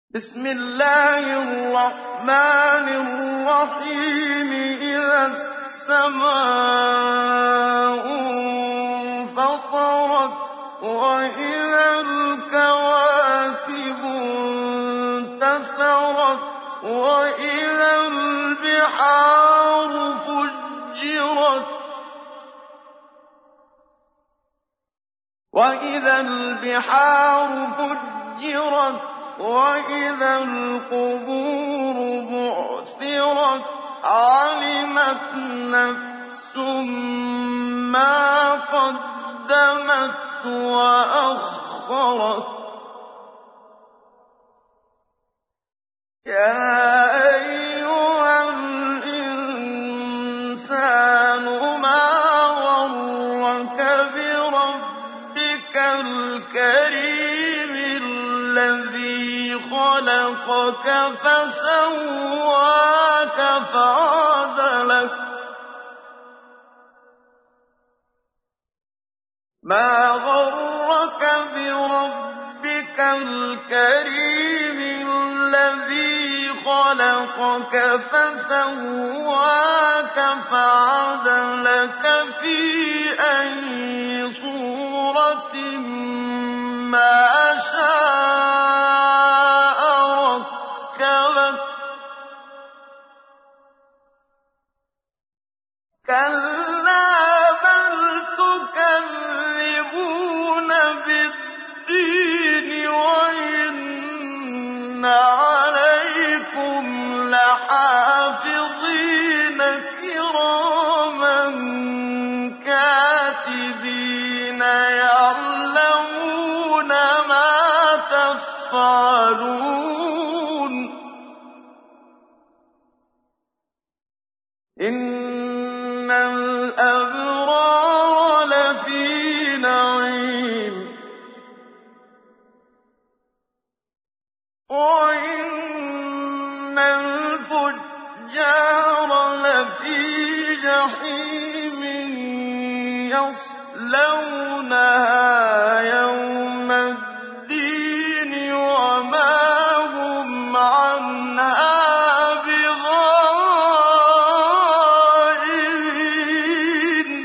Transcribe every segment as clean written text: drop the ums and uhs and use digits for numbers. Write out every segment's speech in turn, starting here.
بسم الله الرحمن الرحيم إذا السماء انفطرت وإذا الكواكب انتثرت وإذا البحار فجرت وَإِذَا الْقُبُورُ بُعْثِرَتْ عَلِمَتْ نَفْسٌ مَّا قَدَّمَتْ وَأَخَّرَتْ يَا أَيُّهَا الْإِنسَانُ مَا غَرَّكَ بِرَبِّكَ الْكَرِيمِ الَّذِي خَلَقَكَ فَسَوَّاكَ فَعَدَلَكَ فِي أَيِّ صُورَةٍ مَّا شَاءَ رَكَّبَكَ كَلَّا بَلْ تُكَذِّبُونَ بِالدِّينِ وَإِنَّ عَلَيْكُمْ لَحَافِظِينَ كِرَامًا كَاتِبِينَ يَعْلَمُونَ مَا تَفْعَلُونَ إِنَّ الْأَبْرَارَ لَفِي نَعِيمٍ وَإِنَّ الْفُجَّارَ لَفِي جَحِيمٍ يَصْلَوْنَهَا يَوْمَ الدِّينِ وَمَا هُمْ عَنْهَا بِغَائِبِينَ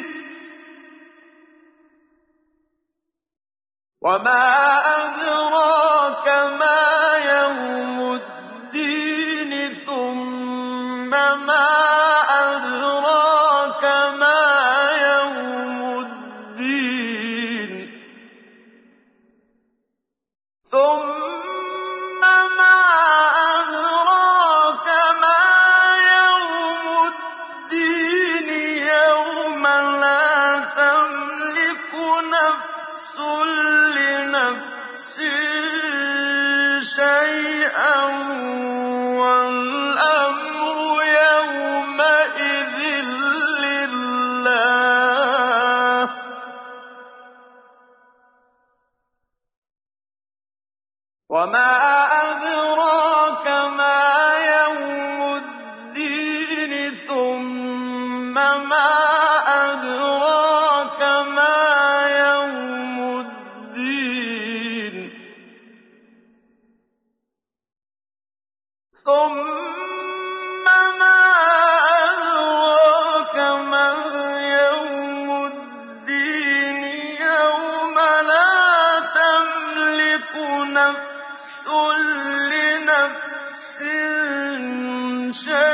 وَمَا أَدْرَاكَ مَا يَوْمُ الدِّينِ ثُمَّ مَا أَدْرَاكَ مَا يَوْمُ الدِّينِ يَوْمَ لَا تَمْلِكُ نَفْسٌ لِّنَفْسٍ شَيْئًا وَالْأَمْرُ يَوْمَئِذٍ لِّلَّهِ وَمَا أَدْرَاكَ مَا يَوْمُ الدِّينِ ثُمَّ مَا أَدْرَاكَ مَا يَوْمُ الدِّينِ يَوْمَ لَا تَمْلِكُ نَفْسٌ لِّنَفْسٍ